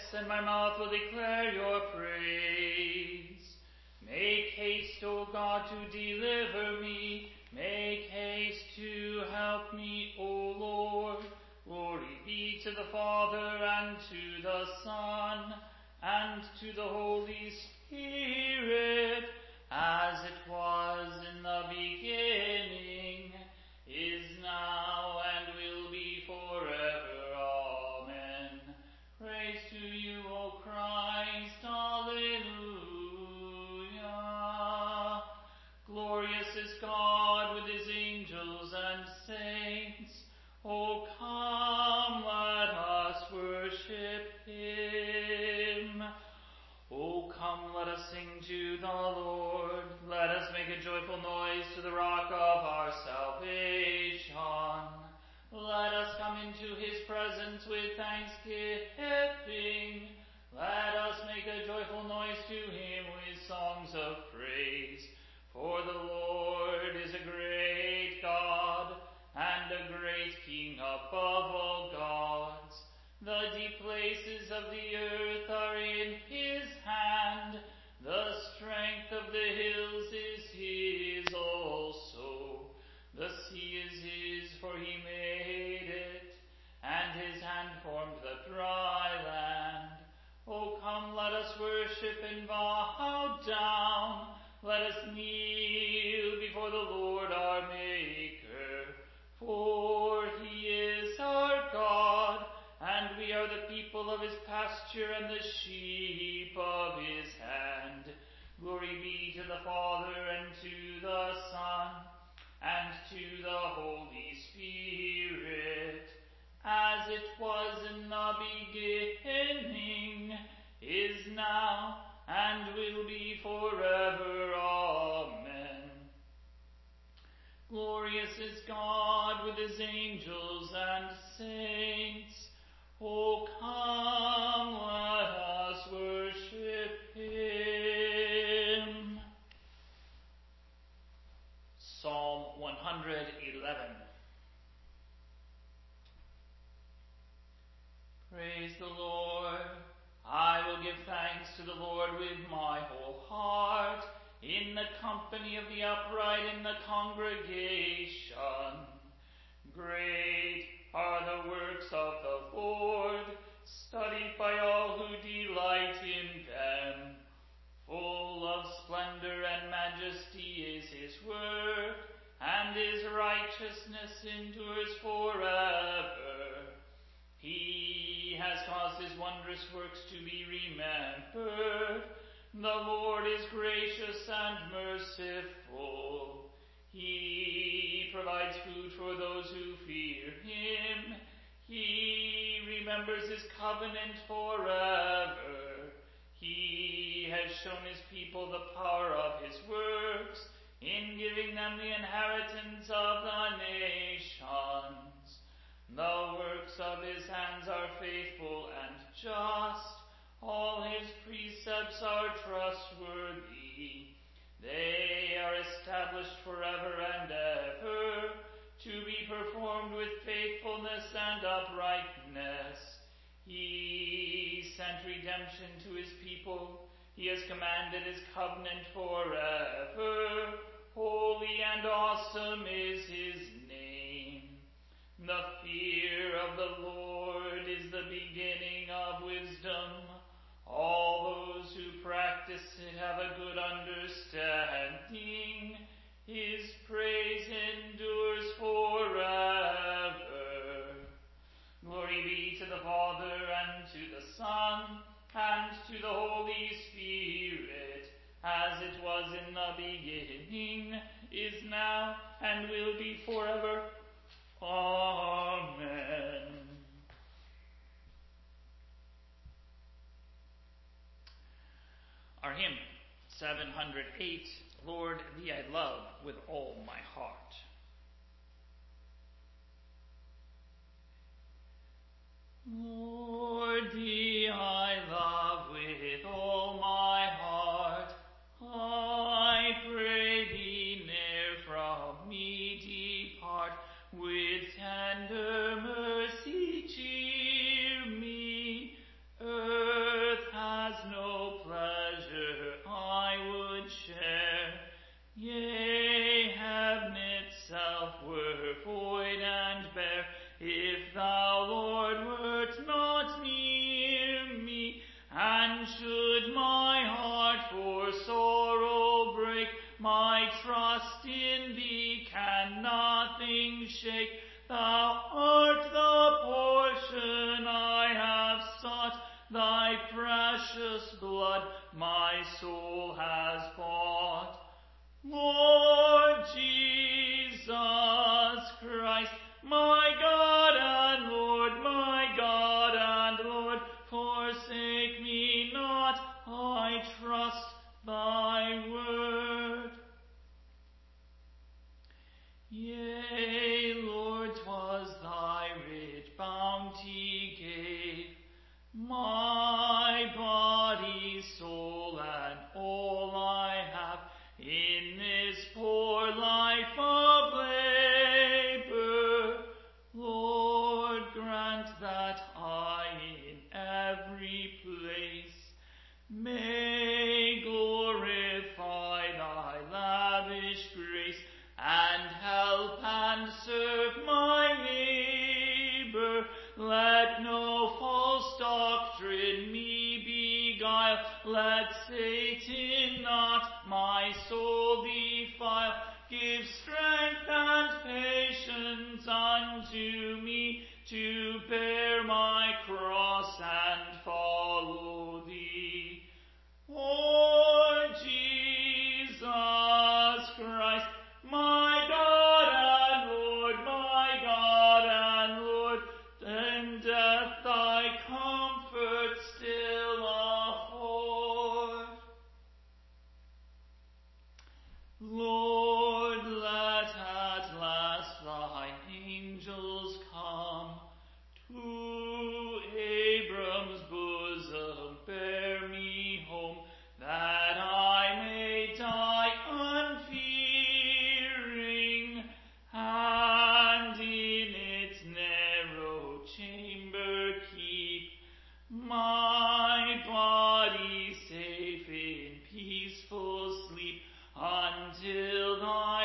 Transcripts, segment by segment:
and my mouth will declare your praise. Make haste, O God, to deliver me. Make haste to help me, O Lord. Glory be to the Father, and to the Son, and to the Holy Spirit, as it was in the beginning, is now, and will be forever. Amen. Praise to you, O Christ. Alleluia. Glorious is God with his angels and saints. O come, let us worship him. O come, let us sing to the Lord. Let us make a joyful noise to the rock of our salvation. Let us come into his presence with thanksgiving. Let us make a joyful noise to him with songs of praise. For the Lord is a great God, and a great King above all gods. The deep places of the earth are in his hand. The strength of the hills is his also. The sea is his, for he made it, and his hand formed the dry land. O come, let us worship and bow down. Let us kneel before the Lord our Maker. For he is our God, and we are the people of his pasture and the sheep of his hand. Glory be to the Father, and to the Son, and to the Holy Spirit, as it was in the beginning, is now, and will be forever. Amen. Glorious is God with his angels and saints. O come, let us worship him. Psalm 111. Praise the Lord. I will give thanks to the Lord with my whole heart, in the company of the upright in the congregation. Great are the works of the Lord, studied by all who delight in them. Full of splendor and majesty is his work, and his righteousness endures forever. He has caused his wondrous works to be remembered. The Lord is gracious and merciful. He provides food for those who fear him. He remembers his covenant forever. He has shown his people the power of his works, in giving them the inheritance of the nations. The works of his hands are faithful and just. All his precepts are trustworthy. They are established forever and ever, to be performed with faithfulness and uprightness. He sent redemption to his people. He has commanded his covenant forever. Holy and awesome is his name. The fear of the Lord is the beginning of wisdom. All those who practice it have a good understanding. His praise endures forever. Glory be to the Father, and to the Son, and to the Holy Spirit, as it was in the beginning, is now, and will be forever. Amen. Our hymn, 708, Lord, thee I love with all my heart. Lord, thee I love with all my heart. I pray thee ne'er from me depart. With tender mercy cheer me. shake. Thou art the portion I have sought. Thy precious blood my soul has bought. Lord Jesus Christ, my God and Lord, my God and Lord, forsake me not, I trust thy word. Yea, Lord, 'twas thy rich bounty gave my body, soul, and all I have in this poor life of labor. Lord, grant that I in every place may glorify thy lavish grace, and help and serve my neighbor. Let no false doctrine me beguile, let Satan not my soul defile. Give strength and patience unto me to bear my cross and follow thee. Lord Jesus Christ, my God and Lord, my God and Lord, lendeth thy comfort still afford. Lord, let at last thy angels come to Abram's bosom, bear me home, that I may die unfearing, and in its narrow chamber keep my body safe in peaceful sleep, until thy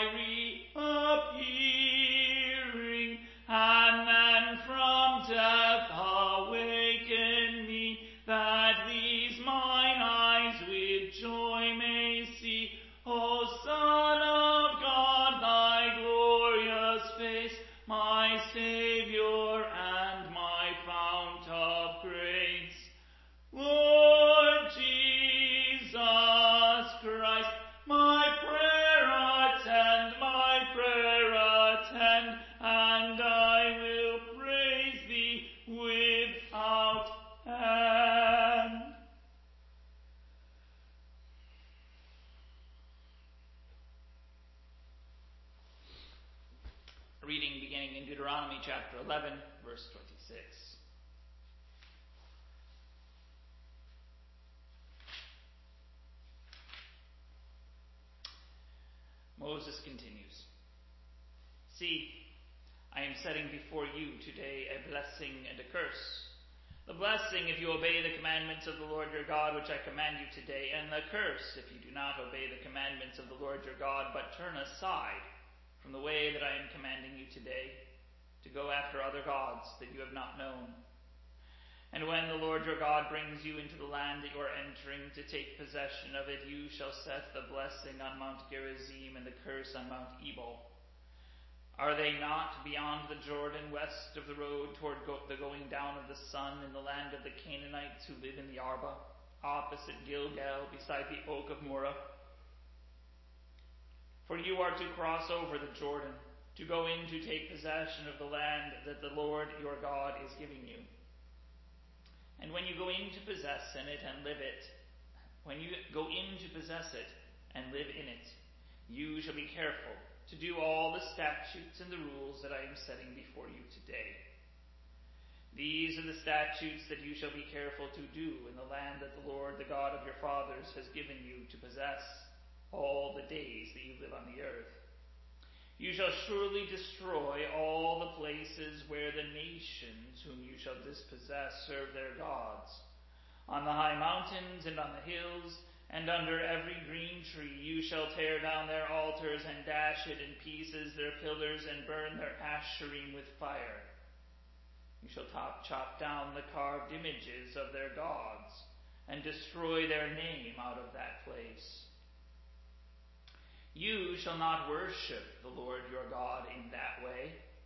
reappearing, and then from death awaken me, that these mine eyes with joy may see, O Son of God, thy glorious face, my Saviour and my fount of grace. Lord Jesus Christ, my prayer attend, and I will praise thee without end. Reading beginning in Deuteronomy chapter 11, verse 26. Moses continues, See, I am setting before you today a blessing and a curse. The blessing if you obey the commandments of the Lord your God, which I command you today, and the curse if you do not obey the commandments of the Lord your God, but turn aside from the way that I am commanding you today, to go after other gods that you have not known. And when the Lord your God brings you into the land that you are entering to take possession of it, you shall set the blessing on Mount Gerizim and the curse on Mount Ebal. Are they not beyond the Jordan, west of the road toward the going down of the sun, in the land of the Canaanites who live in the Arba, opposite Gilgal, beside the oak of Moreh? For you are to cross over the Jordan, to go in to take possession of the land that the Lord your God is giving you. And when you go in to possess in it and live it, when you go in to possess it and live in it, you shall be careful to do all the statutes and the rules that I am setting before you today. These are the statutes that you shall be careful to do in the land that the Lord, the God of your fathers, has given you to possess all the days that you live on the earth. You shall surely destroy all the places where the nations whom you shall dispossess serve their gods. On the high mountains and on the hills, and under every green tree you shall tear down their altars and dash it in pieces, their pillars, and burn their asherim with fire. You shall chop down the carved images of their gods, and destroy their name out of that place. You shall not worship the Lord your God in that way,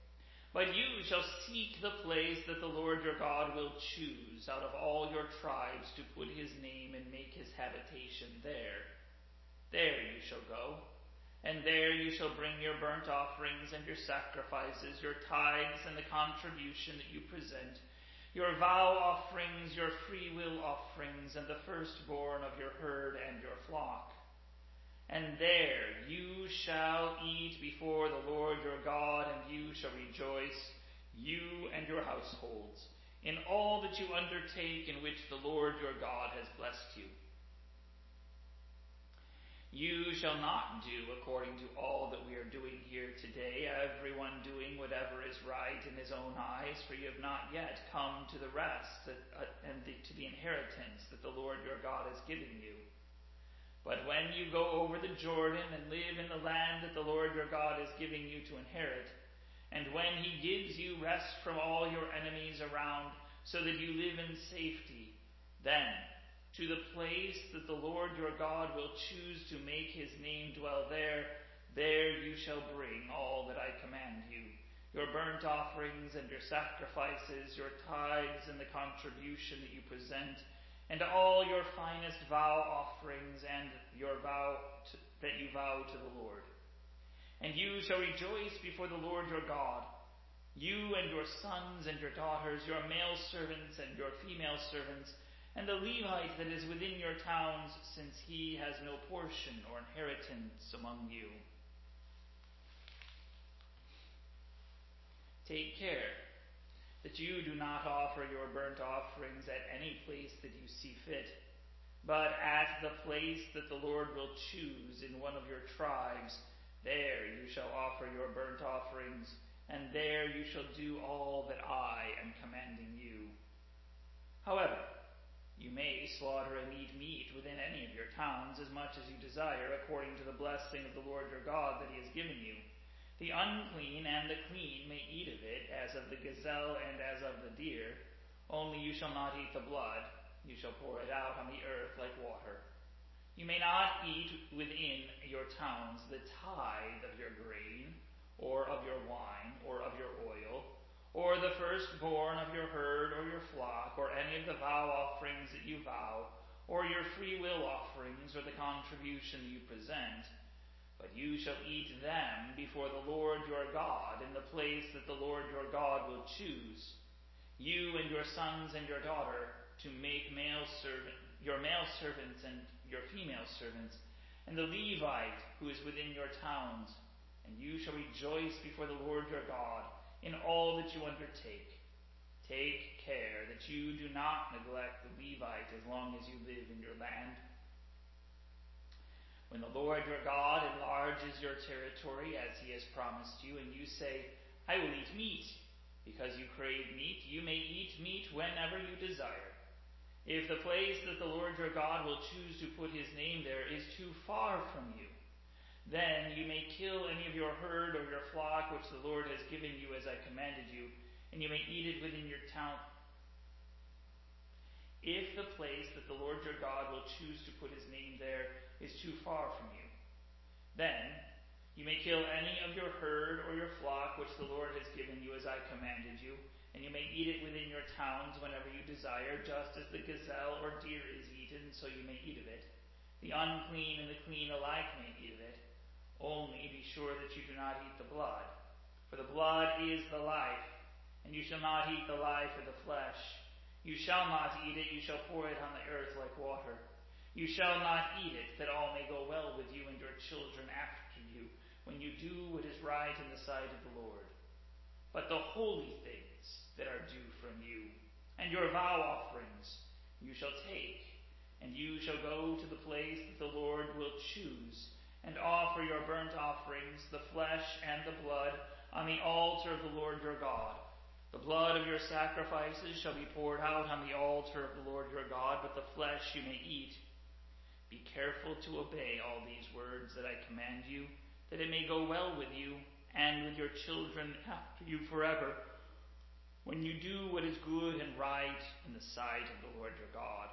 But you shall seek the place that the Lord your God will choose out of all your tribes to put his name and make his habitation there. There you shall go, and there you shall bring your burnt offerings and your sacrifices, your tithes and the contribution that you present, your vow offerings, your freewill offerings, and the firstborn of your herd and your flock. And there you shall eat before the Lord your God, and you shall rejoice, you and your households, in all that you undertake in which the Lord your God has blessed you. You shall not do according to all that we are doing here today, everyone doing whatever is right in his own eyes, for you have not yet come to the rest to the inheritance that the Lord your God has given you. But when you go over the Jordan and live in the land that the Lord your God is giving you to inherit, and when he gives you rest from all your enemies around, so that you live in safety, then to the place that the Lord your God will choose to make his name dwell there, there you shall bring all that I command you, your burnt offerings and your sacrifices, your tithes and the contribution that you present, and all your finest vow offerings and your that you vow to the Lord. And you shall rejoice before the Lord your God, you and your sons and your daughters, your male servants and your female servants, and the Levite that is within your towns, since he has no portion or inheritance among you. Take care that you do not offer your burnt offerings at any place that you see fit, but at the place that the Lord will choose in one of your tribes, there you shall offer your burnt offerings, and there you shall do all that I am commanding you. However, you may slaughter and eat meat within any of your towns as much as you desire, according to the blessing of the Lord your God that he has given you. The unclean and the clean may eat of it, as of the gazelle and as of the deer. Only you shall not eat the blood. You shall pour it out on the earth like water. You may not eat within your towns the tithe of your grain, or of your wine, or of your oil, or the firstborn of your herd or your flock, or any of the vow offerings that you vow, or your freewill offerings, or the contribution you present. But you shall eat them before the Lord your God in the place that the Lord your God will choose, you and your sons and your daughter, to make your male servants and your female servants, and the Levite who is within your towns. And you shall rejoice before the Lord your God in all that you undertake. Take care that you do not neglect the Levite as long as you live in your land. When the Lord your God enlarges your territory as he has promised you, and you say, I will eat meat, because you crave meat, you may eat meat whenever you desire. If the place that the Lord your God will choose to put his name there is too far from you, then you may kill any of your herd or your flock which the Lord has given you as I commanded you, and you may eat it within your town. If the place that the Lord your God will choose to put his name there is too far from you, then you may kill any of your herd or your flock which the Lord has given you as I commanded you, and you may eat it within your towns whenever you desire, just as the gazelle or deer is eaten, so you may eat of it. The unclean and the clean alike may eat of it. Only be sure that you do not eat the blood, for the blood is the life, and you shall not eat the life of the flesh. You shall not eat it, you shall pour it on the earth like water. You shall not eat it, that all may go well with you and your children after you, when you do what is right in the sight of the Lord. But the holy things that are due from you, and your vow offerings, you shall take, and you shall go to the place that the Lord will choose, and offer your burnt offerings, the flesh and the blood, on the altar of the Lord your God. The blood of your sacrifices shall be poured out on the altar of the Lord your God, but the flesh you may eat. Be careful to obey all these words that I command you, that it may go well with you and with your children after you forever, when you do what is good and right in the sight of the Lord your God.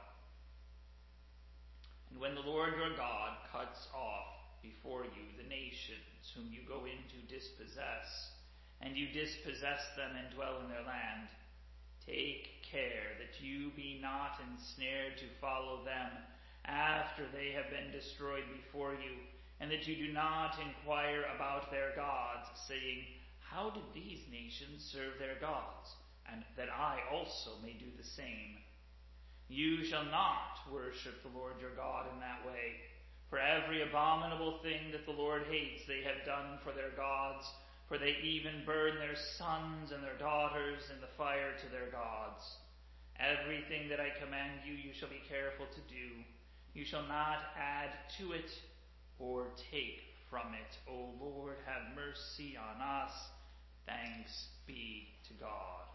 And when the Lord your God cuts off before you the nations whom you go in to dispossess, and you dispossess them and dwell in their land. Take care that you be not ensnared to follow them after they have been destroyed before you, and that you do not inquire about their gods, saying, how did these nations serve their gods? And that I also may do the same. You shall not worship the Lord your God in that way, for every abominable thing that the Lord hates they have done for their gods, for they even burn their sons and their daughters in the fire to their gods. Everything that I command you, you shall be careful to do. You shall not add to it or take from it. O Lord, have mercy on us. Thanks be to God.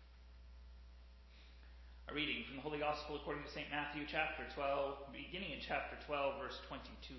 A reading from the Holy Gospel according to St. Matthew chapter 12, beginning in chapter 12, verse 22.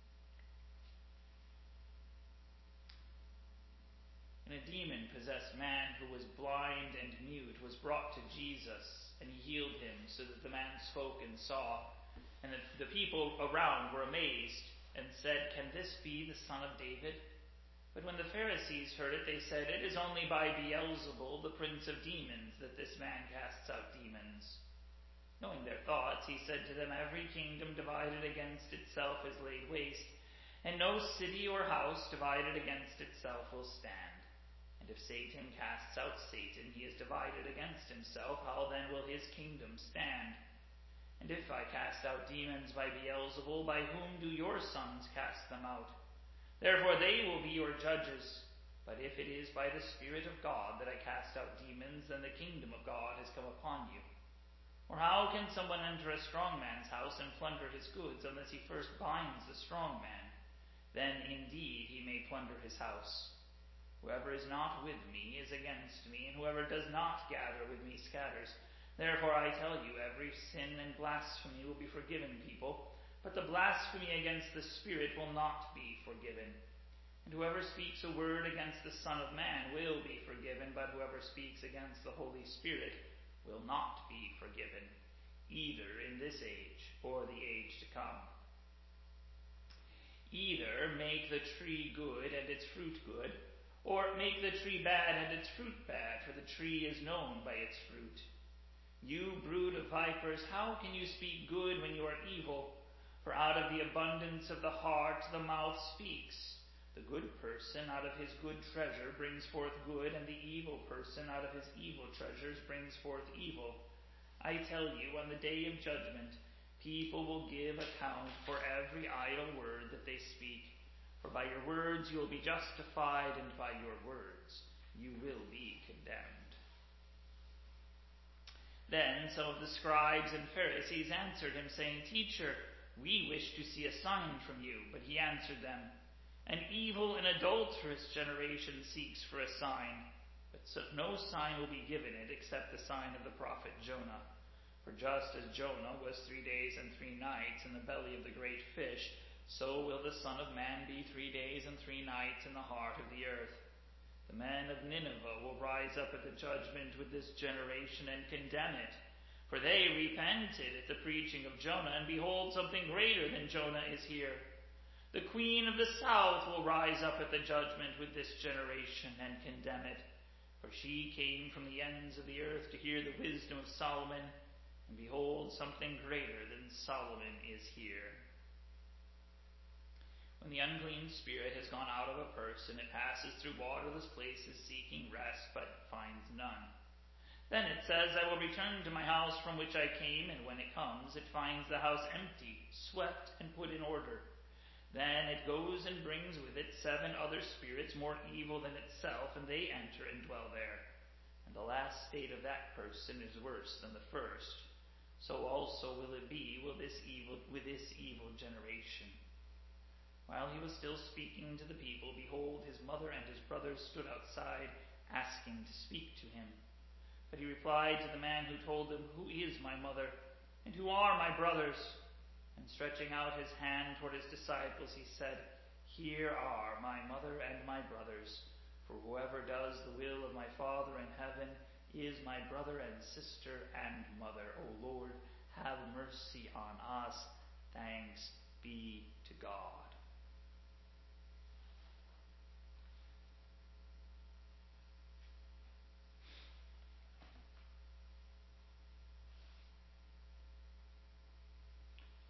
And a demon-possessed man who was blind and mute was brought to Jesus, and he healed him, so that the man spoke and saw. And the people around were amazed, and said, can this be the son of David? But when the Pharisees heard it, they said, it is only by Beelzebul, the prince of demons, that this man casts out demons. Knowing their thoughts, he said to them, every kingdom divided against itself is laid waste, and no city or house divided against itself will stand. And if Satan casts out Satan, he is divided against himself. How then will his kingdom stand? And if I cast out demons by Beelzebul, by whom do your sons cast them out? Therefore they will be your judges. But if it is by the Spirit of God that I cast out demons, then the kingdom of God has come upon you. Or how can someone enter a strong man's house and plunder his goods, unless he first binds the strong man? Then indeed he may plunder his house. Whoever is not with me is against me, and whoever does not gather with me scatters. Therefore I tell you, every sin and blasphemy will be forgiven people, but the blasphemy against the Spirit will not be forgiven. And whoever speaks a word against the Son of Man will be forgiven, but whoever speaks against the Holy Spirit will not be forgiven, either in this age or the age to come. Either make the tree good and its fruit good, or make the tree bad and its fruit bad, for the tree is known by its fruit. You brood of vipers, how can you speak good when you are evil? For out of the abundance of the heart the mouth speaks. The good person out of his good treasure brings forth good, and the evil person out of his evil treasures brings forth evil. I tell you, on the day of judgment, people will give account for every idle word that they speak. For by your words you will be justified, and by your words you will be condemned. Then some of the scribes and Pharisees answered him, saying, Teacher, we wish to see a sign from you. But he answered them, an evil and adulterous generation seeks for a sign, but no sign will be given it except the sign of the prophet Jonah. For just as Jonah was 3 days and 3 nights in the belly of the great fish, so will the Son of Man be 3 days and 3 nights in the heart of the earth. The men of Nineveh will rise up at the judgment with this generation and condemn it. For they repented at the preaching of Jonah, and behold, something greater than Jonah is here. The queen of the south will rise up at the judgment with this generation and condemn it. For she came from the ends of the earth to hear the wisdom of Solomon, and behold, something greater than Solomon is here. When the unclean spirit has gone out of a person, it passes through waterless places seeking rest, but finds none. Then it says, I will return to my house from which I came, and when it comes, it finds the house empty, swept, and put in order. Then it goes and brings with it 7 other spirits more evil than itself, and they enter and dwell there. And the last state of that person is worse than the first. So also will it be with this evil generation. While he was still speaking to the people, behold, his mother and his brothers stood outside, asking to speak to him. But he replied to the man who told him, Who is my mother, and who are my brothers? And stretching out his hand toward his disciples, he said, Here are my mother and my brothers. For whoever does the will of my Father in heaven is my brother and sister and mother. O Lord, have mercy on us. Thanks be to God.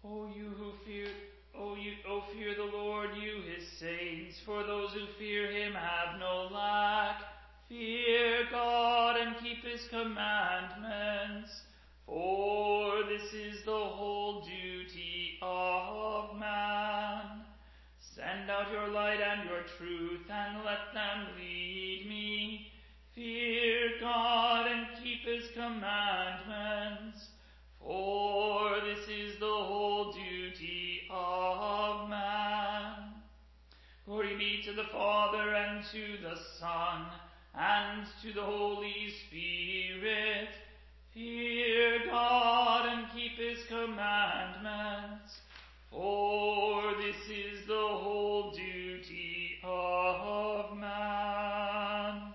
Fear the Lord, you his saints, for those who fear him have no lack. Fear God and keep his commandments, for this is the whole duty of man. Send out your light and your truth, and let them lead me. Fear God and keep his commandments, for this is the whole duty of man. Glory be to the Father, and to the Son, and to the Holy Spirit. Fear God and keep his commandments, for this is the whole duty of man.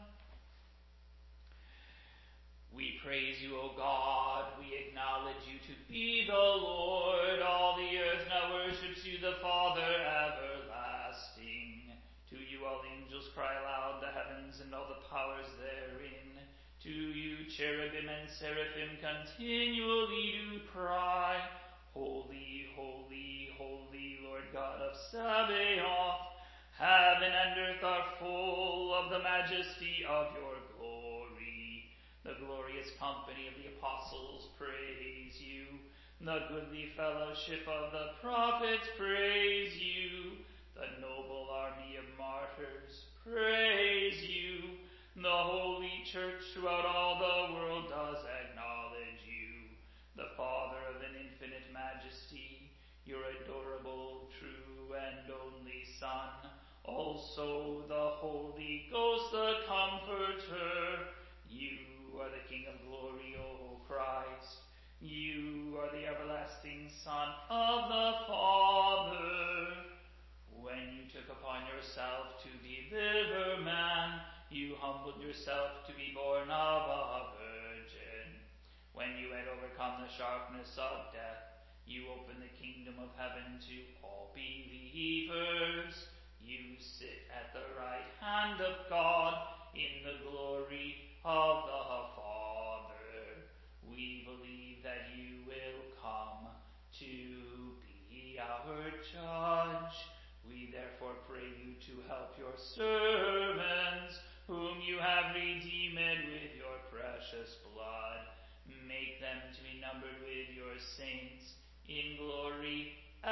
We praise you, O God. We acknowledge you to be the Lord. All the earth now worships you, the Father everlasting. To you all angels cry aloud, the heavens and all the powers therein. To you cherubim and seraphim continually do cry, Holy, holy, holy, Lord God of Sabaoth. Heaven and earth are full of the majesty of your glory. The glorious company of the apostles praise you. The goodly fellowship of the prophets praise you. The noble army of martyrs praise you. The holy church throughout all the world does acknowledge you. The Father of an infinite majesty, your adorable, true, and only Son, also the Holy Ghost, the Comforter. You are the King of glory, O Christ. You are the everlasting Son of the Father. When you took upon yourself to deliver man, you humbled yourself to be born of a virgin. When you had overcome the sharpness of death, you opened the kingdom of heaven to all believers. You sit at the right hand of God in the glory of the Father. We believe that you will come to be our judge. We therefore pray you to help your servants, whom you have redeemed with your precious blood. Make them to be numbered with your saints in glory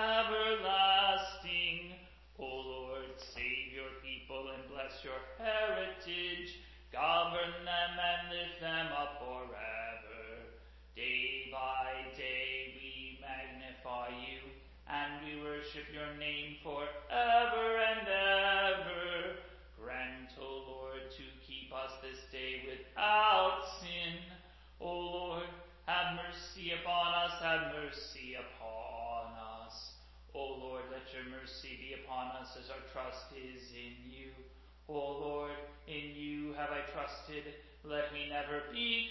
everlasting. O Lord, save your people and bless your heritage. Govern them and lift them up forever. Day by day we magnify you, and we worship your name forever and ever. Grant, O Lord, to keep us this day without sin. O Lord, have mercy upon us, have mercy upon us. O Lord, let your mercy be upon us as our trust is in you. O Lord, in you have I trusted, let me never be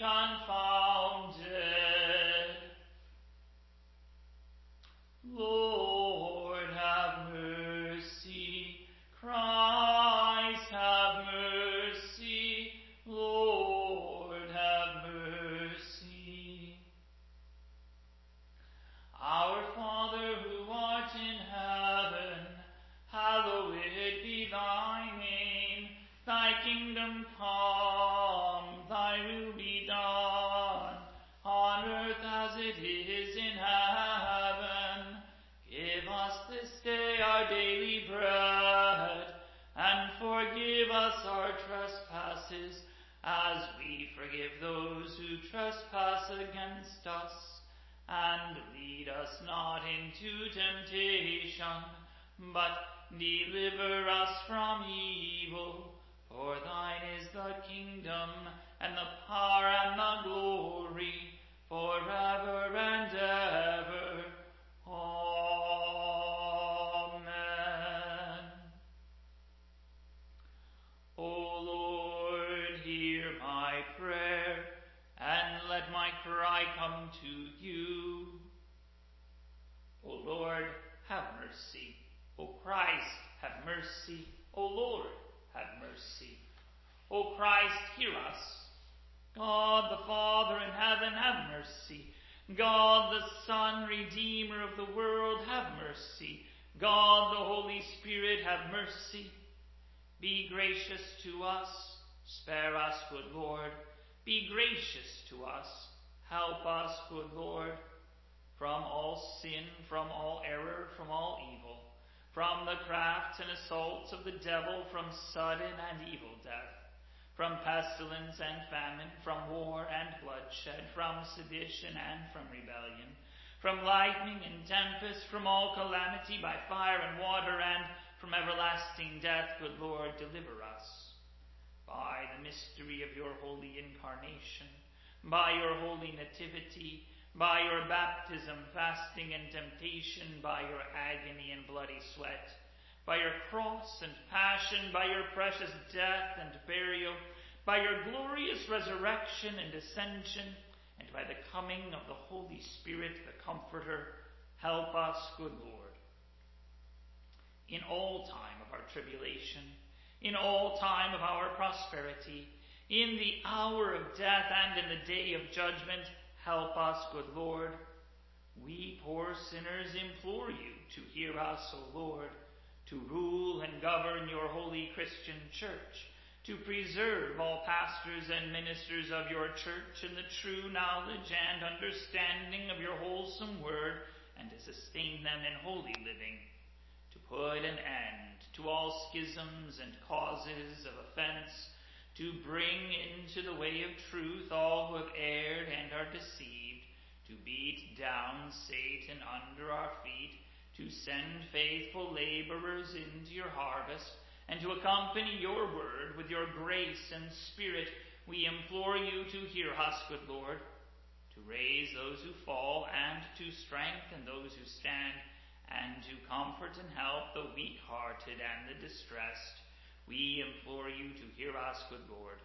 confounded. Lord, have mercy. Christ, have mercy. Lord, have mercy. Our Father who art in heaven, hallowed be thy name. Thy kingdom come, thy will be done, on earth as it is in heaven. Give us this day our daily bread, and forgive us our trespasses, as we forgive those who trespass against us. And lead us not into temptation, but deliver us from evil. For thine is the kingdom, and the power, and the glory, forever and ever. Amen. O Lord, hear my prayer, and let my cry come to you. O Lord, have mercy. O Christ, have mercy. O Lord, have mercy. O Christ, hear us. God the Father in heaven, have mercy. God the Son, Redeemer of the world, have mercy. God the Holy Spirit, have mercy. Be gracious to us. Spare us, good Lord. Be gracious to us. Help us, good Lord. From all sin, from all error, from all evil, from the crafts and assaults of the devil, from sudden and evil death, from pestilence and famine, from war and bloodshed, from sedition and from rebellion, from lightning and tempest, from all calamity by fire and water, and from everlasting death, good Lord, deliver us. By the mystery of your holy incarnation, by your holy nativity, by your baptism, fasting, and temptation, by your agony and bloody sweat, by your cross and passion, by your precious death and burial, by your glorious resurrection and ascension, and by the coming of the Holy Spirit, the Comforter, help us, good Lord. In all time of our tribulation, in all time of our prosperity, in the hour of death and in the day of judgment, help us, good Lord. We poor sinners implore you to hear us, O Lord, to rule and govern your holy Christian church, to preserve all pastors and ministers of your church in the true knowledge and understanding of your wholesome word, and to sustain them in holy living, to put an end to all schisms and causes of offense, to bring into the way of truth all who have erred and are deceived, to beat down Satan under our feet, to send faithful laborers into your harvest, and to accompany your word with your grace and spirit. We implore you to hear us, good Lord, to raise those who fall and to strengthen those who stand, and to comfort and help the weak-hearted and the distressed. We implore you to hear us, good Lord.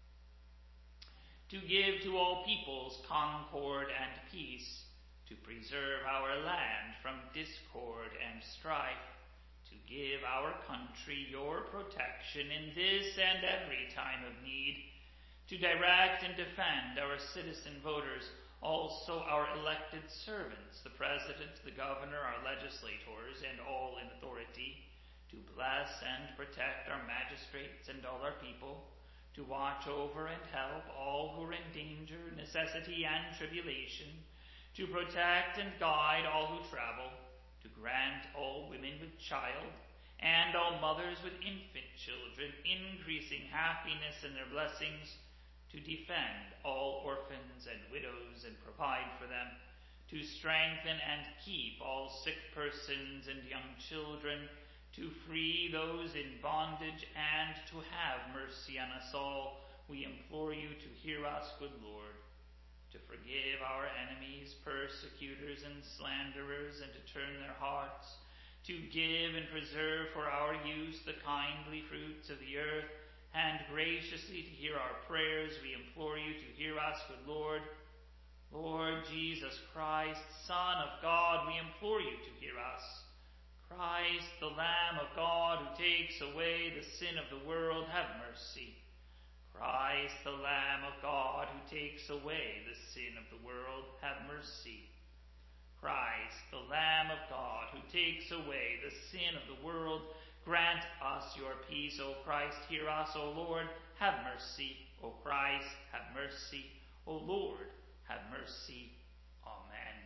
To give to all peoples concord and peace, to preserve our land from discord and strife, to give our country your protection in this and every time of need, to direct and defend our citizen voters, also our elected servants, the President, the Governor, our legislators, and all in authority, to bless and protect our magistrates and all our people, to watch over and help all who are in danger, necessity, and tribulation, to protect and guide all who travel, to grant all women with child and all mothers with infant children increasing happiness in their blessings, to defend all orphans and widows and provide for them, to strengthen and keep all sick persons and young children, to free those in bondage, and to have mercy on us all. We implore you to hear us, good Lord, to forgive our enemies, persecutors, and slanderers, and to turn their hearts, to give and preserve for our use the kindly fruits of the earth, and graciously to hear our prayers. We implore you to hear us, good Lord. Lord Jesus Christ, Son of God, we implore you to hear us. Christ, the Lamb of God, who takes away the sin of the world, have mercy. Christ, the Lamb of God, who takes away the sin of the world, have mercy. Christ, the Lamb of God, who takes away the sin of the world, grant us your peace. O Christ, hear us. O Lord, have mercy. O Christ, have mercy. O Lord, have mercy. Amen.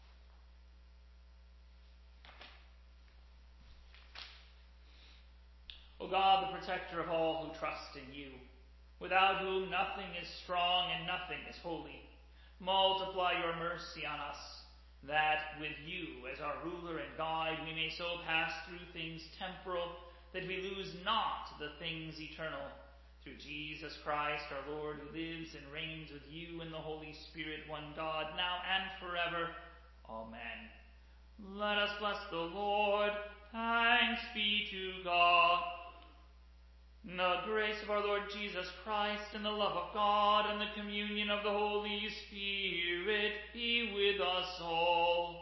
O God, the protector of all who trust in you, without whom nothing is strong and nothing is holy, multiply your mercy on us, that with you as our ruler and guide we may so pass through things temporal that we lose not the things eternal. Through Jesus Christ our Lord, who lives and reigns with you in the Holy Spirit, one God, now and forever. Amen. Let us bless the Lord. Thanks be to God. The grace of our Lord Jesus Christ, and the love of God, and the communion of the Holy Spirit be with us all.